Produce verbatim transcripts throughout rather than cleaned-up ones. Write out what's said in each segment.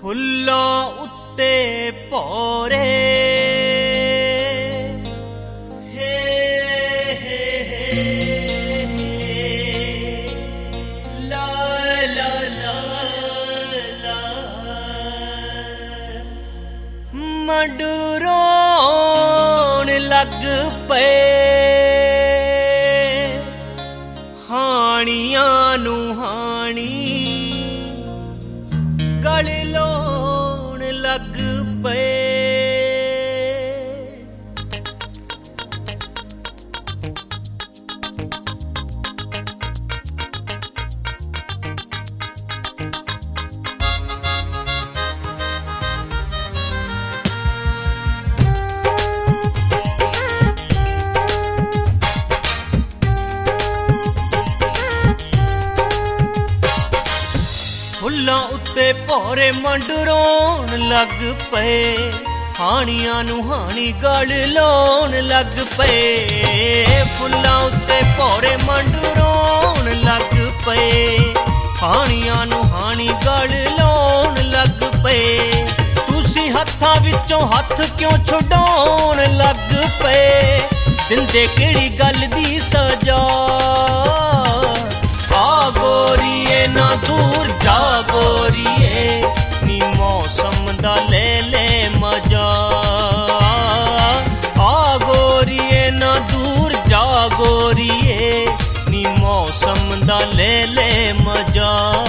ਫੁੱਲਾਂ ਉੱਤੇ ਭੌਰੇ ਹੇ ਹੇ ਲਾ ਲਾ ਲਾ ਲਾ ਮੰਡਰੋਣ ਲੱਗ ਪਏ ਹਾਣੀਆਂ ਨੂੰ ਹਾਣੀ ਗਲ ਲਾਉਣ ਲੱਗ ਪਏ ਫੁੱਲਾਂ ਉੱਤੇ ਭੌਰੇ ਮੰਡਰੋਣ ਲੱਗ ਪਏ ਹਾਣੀਆਂ ਨੂੰ ਹਾਣੀ ਗਲ ਲਾਉਣ ਲੱਗ ਪਏ ਫੁੱਲਾਂ ਉੱਤੇ ਭੌਰੇ ਮੰਡਰੋਣ ਲੱਗ ਪਏ ਹਾਣੀਆਂ ਨੂੰ ਹਾਣੀ ਗਲ ਲਾਉਣ ਲੱਗ ਪਏ ਤੁਸੀਂ ਹੱਥਾਂ ਵਿੱਚੋਂ ਹੱਥ ਕਿਉਂ ਛੁਡਾਉਣ ਲੱਗ ਪਏ ਦਿੰਦੇ ਕਿਹੜੀ ਗੱਲ ਦੀ ਸਜ਼ਾ ਆ ਗੋਰੀਏ ਨਾ ਦੂਰ ਜਾ ਗੋਰੀਏ ਨੀ ਮੌਸਮ ਦਾ ਲੈ ਲੈ ਮਜ਼ਾ ਆ ਗੋਰੀਏ ਨਾ ਦੂਰ ਜਾ ਗੋਰੀਏ ਨੀ ਮੌਸਮ ਦਾ ਲੈ ਲੈ ਮਜ਼ਾ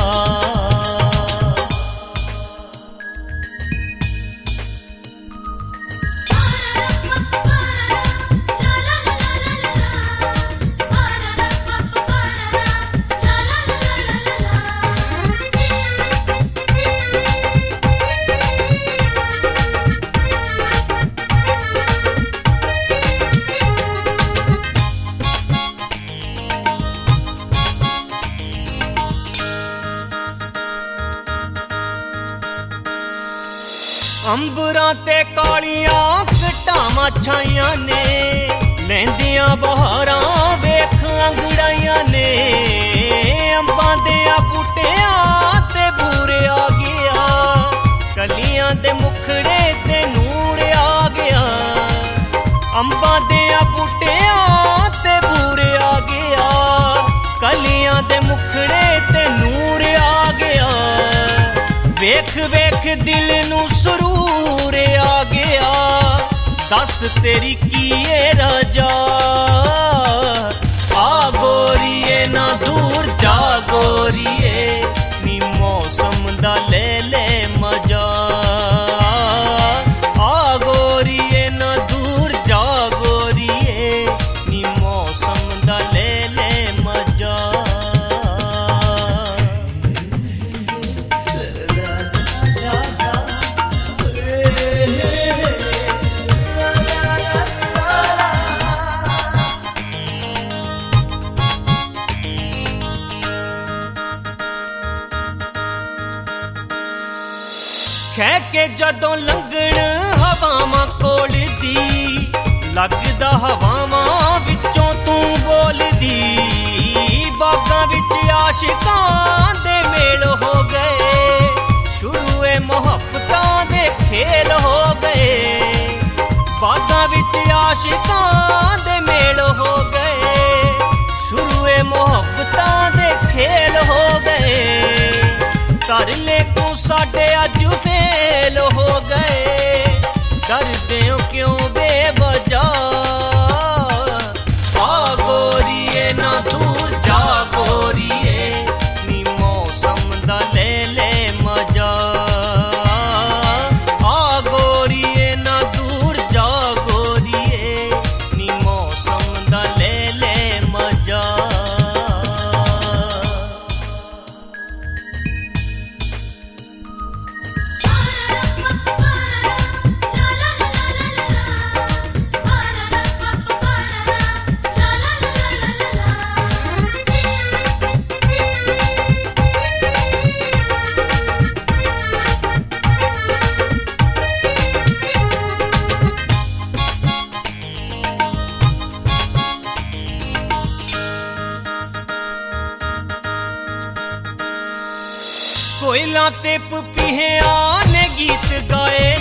ਅੰਬਰਾਂ ਤੇ ਕਾਲੀਆਂ ਘਟਾਵਾਂ ਛਾਈਆਂ ਨੇ ਲੈਂਦੀਆਂ ਬਹਾਰਾਂ ਵੇਖ ਅੰਗੜਾਈਆਂ ਨੇ ਅੰਬਾਂ ਦੇ ਬੂਟਿਆਂ ਤੇ ਬੂਰੇ ਆ ਗਿਆ ਕਲੀਆਂ ਦੇ ਮੁਖੜੇ ਤੇ ਨੂਰ ਆ ਗਿਆ ਅੰਬਾਂ ਦੇ ਬੂਟਿਆਂ ਤੇ ਬੂਰੇ ਆ ਗਿਆ ਕਲੀਆਂ ਦੇ ਮੁਖੜੇ ਤੇ ਨੂਰ ਆ ਗਿਆ ਵੇਖ ਵੇਖ ਦਿਲ ਨੂੰ ਸਰੂਰ ਆ ਗਿਆ ਦੱਸ ਤੇਰੀ ਕੀ ਏ ਰਜਾ ਆ ਗੋਰੀਏ ਨਾ ਦੂਰ ਜਾ ਗੋਰੀਏ ਨੀ ਮੌਸਮ ਦਾ ਲੈ ਲੈ ਮਜ਼ਾ ਆ ਗੋਰੀਏ ਨਾ ਦੂਰ ਜਾ ਗੋਰੀਏ ਨੀ ਮੌਸਮ ਦਾ ਲੈ ਲੈ ਮਜ਼ਾ ਕਹਿ ਕੇ ਜਦੋਂ ਲੰਘਣ ਹਵਾਵਾਂ ਕੋਲ ਦੀ ਲੱਗਦਾ ਹਵਾਵਾਂ ਵਿੱਚੋਂ ਤੂੰ ਬੋਲਦੀ ਬਾਗਾਂ ਵਿੱਚ ਆਸ਼ਿਕਾਂ ਦੇ ਮੇਲ ਹੋ ਗਏ ਸ਼ੁਰੂ ਏ ਮੁਹੱਬਤਾਂ ਦੇ ਖੇਲ ਹੋ ਗਏ ਬਾਗਾਂ ਵਿੱਚ ਆਸ਼ਿਕਾਂ ਦੇ ਮੇਲ ਹੋ ਗਏ ਸ਼ੁਰੂ ਏ ਮੁਹੱਬਤਾਂ ਦੇ ਖੇਲ ਹੋ ਗਏ ਕਰ ਲੈ ਤੂੰ ਸਾਡੇ ਅੱਜ ਫੇਲ ਹੋ ਗਏ ਡਰਦੇ ਹੋ ਕਿਉਂ ਬੇਵਜ੍ਹਾ ਆ ਗੋਰੀਏ ਨਾ ਦੂਰ ਜਾ ਗੋਰੀਏ ਨੀ ਮੌਸਮ ਦਾ ਲੈ ਲੈ ਮਜ਼ਾ ਆ ਗੋਰੀਏ ਨਾ ਦੂਰ ਜਾ ਗੋਰੀਏ ਨੀ ਮੌਸਮ ਦਾ ਲੈ ਲੈ ਮਜ਼ਾ ਕੋਇਲਾਂ ਤੇ ਪਪੀਹਿਆਂ गीत गाए